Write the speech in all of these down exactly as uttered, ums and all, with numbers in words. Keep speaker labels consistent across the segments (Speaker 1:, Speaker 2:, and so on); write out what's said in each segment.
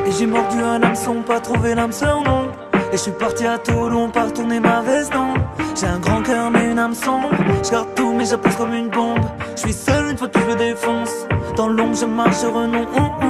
Speaker 1: Et j'ai mordu un hameçon, pas trouvé l'âme sœur, non. Et je suis parti à Toulon, pas retourner ma veste, non. J'ai un grand cœur mais une âme sombre. Je garde tout mais j'appuie comme une bombe. Je suis seul une fois que je le défonce. Dans l'ombre je marche renom.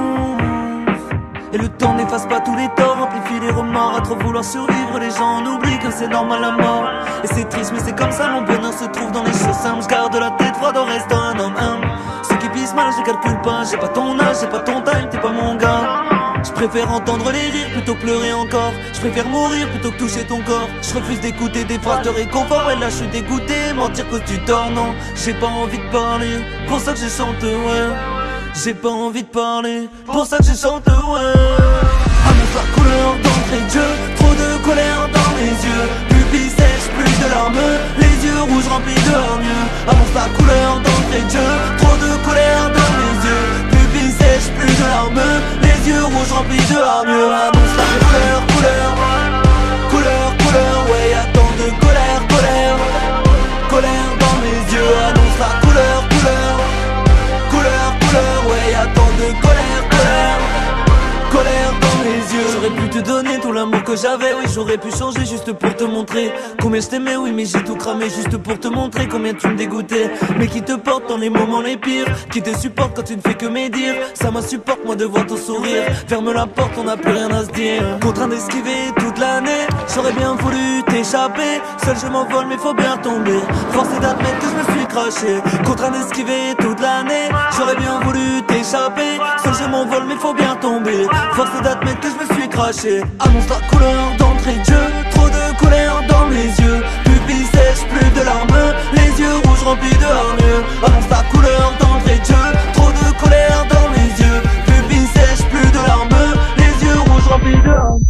Speaker 1: Et le temps n'efface pas tous les torts, amplifie les remords. À trop vouloir survivre, les gens en oublient que c'est normal la mort. Et c'est triste mais c'est comme ça, mon bonheur se trouve dans les choses simples. Je garde la tête froide en restant un homme humble. Ceux qui pissent mal, je calcule pas. J'ai pas ton âge, j'ai pas ton time, t'es pas mon gars. Je préfère entendre les rires plutôt que pleurer encore. Je préfère mourir plutôt que toucher ton corps. Je refuse d'écouter des phrases de réconfort. Ouais là je suis dégoûté, mentir cause tu dors, non. J'ai pas envie de parler, pour ça que je chante, ouais. J'ai pas envie de parler, pour ça que je chante, ouais. Annonce la couleur d'entrée de jeu, trop de colère dans mes yeux. Pupille sèche, plus de larmes, les yeux rouges remplis de hargneux. Annonce la couleur d'entrée de jeu, trop de colère dans mes yeux. Pupille sèche, plus de larmes, les yeux rouges remplis de hargneux. Annonce la couleur, couleur, couleur, couleur, ouais, y'a tant de colère, colère, colère dans mes yeux. Annonce la couleur, couleur, couleur, couleur, ouais, y'a tant de colère, colère, colère dans mes yeux. J'aurais pu te donner tout l'amour que j'avais, oui, j'aurais pu changer juste pour te montrer combien je t'aimais, oui, mais j'ai tout cramé juste pour te montrer combien tu me dégoûtais. Mais qui te porte dans les moments les pires, qui te supporte quand tu ne fais que médire. Ça m'insupporte moi de voir ton sourire. Ferme la porte, on n'a plus rien à se dire. Contraint d'esquiver toute l'année, j'aurais bien voulu t'échapper. Seul je m'envole mais faut bien tomber. Forcé d'admettre que je me suis craché. Contraint d'esquiver toute l'année, j'aurais bien voulu t'échapper. Seul je m'envole mais faut bien tomber. Forcé d'admettre que je me suis craché. Annonce la couleur d'entrée de jeu, trop de colère dans mes yeux. Pupille sèche, plus de larmes, les yeux rouges remplis de hargneux. Annonce la couleur d'entrée de jeu, trop de colère dans mes yeux. Pupille sèche, plus de larmes, les yeux rouges remplis de hargneux.